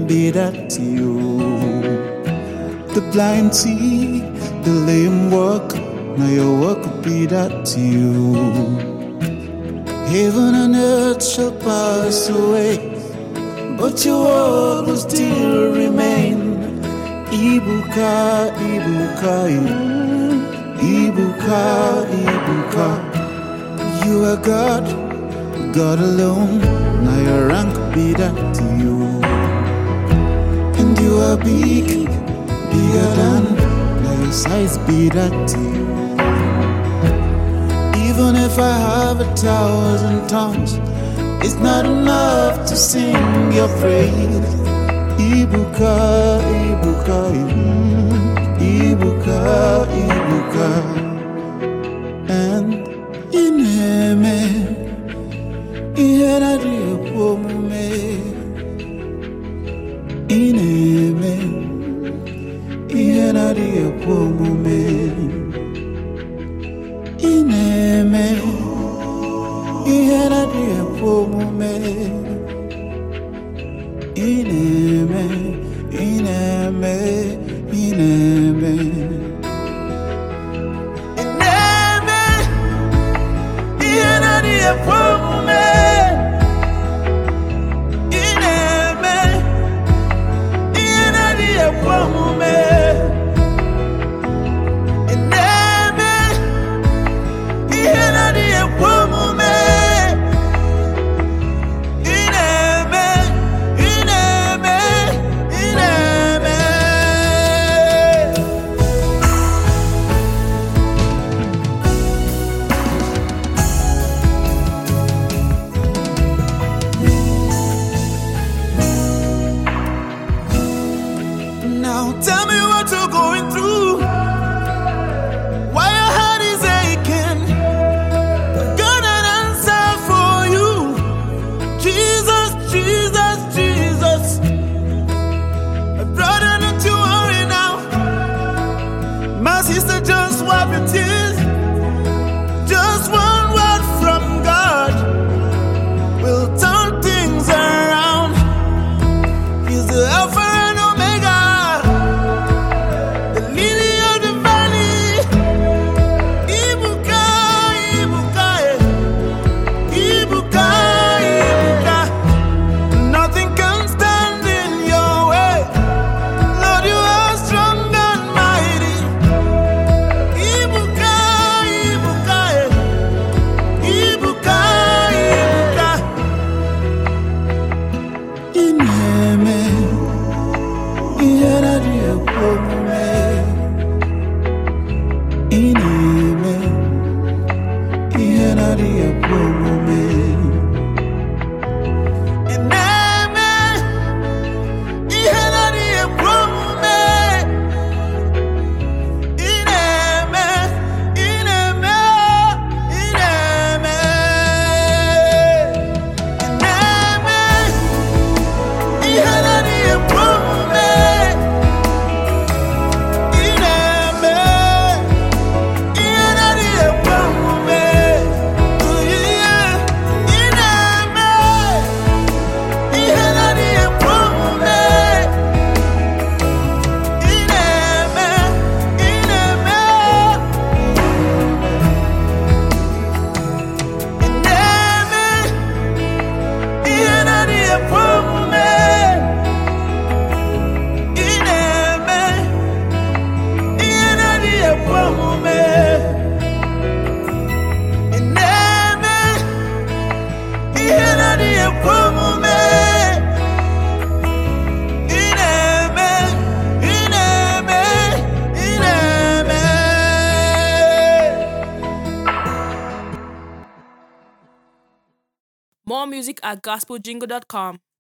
be that to you. The blind see, the lame walk, now your work will be that to you. Heaven and earth shall pass away, but your word will still remain. Ibuka, Ibuka, Ibuka, Ibuka. You are God, God alone. Now your rank be that to you. And you are big, bigger than. Now your size be that to you. Even if I have 1,000 tongues, it's not enough to sing your praise. Ibuka, Ibuka, Ibuka, Ibuka. And ineme, ihera diyopomume. Ineme, ihera diyopomume. Ineme, ihera diyopomume. Ineme, ineme, ineme. Ineme, ihera diyopomume. Ineme, ihera diyopomume. Ineme, ihera diyopomume. Now tell me what you're going through, why your heart is aching. Got an answer for you. Jesus, Jesus, Jesus. Brother, don't you worry now. My sister, just wipe your tears. Just one word from God will turn things around. He's the Alpha and Omega, the lily of the valley. Ibuka, Ibuka, Ibuka, Ibuka. Nothing can stand in your way. Lord, you are strong and mighty. Ibuka, Ibuka, Ibuka, Ibuka. Ineme, ihera diyopomume. Ineme, ihera diyopomume. Ineme, ihera diyopomume. Ineme, ineme, ineme. Ineme, ihera diyopomume. Ineme, ihera diyopomume. Yeah. Ineme, ihera diyopomume. Ineme, ineme. Ineme, ihera diyopomume. Ineme, ihera diyopomume. Ineme, ihera diyopomume. Ineme, ineme, ineme. More music at gospeljingle.com.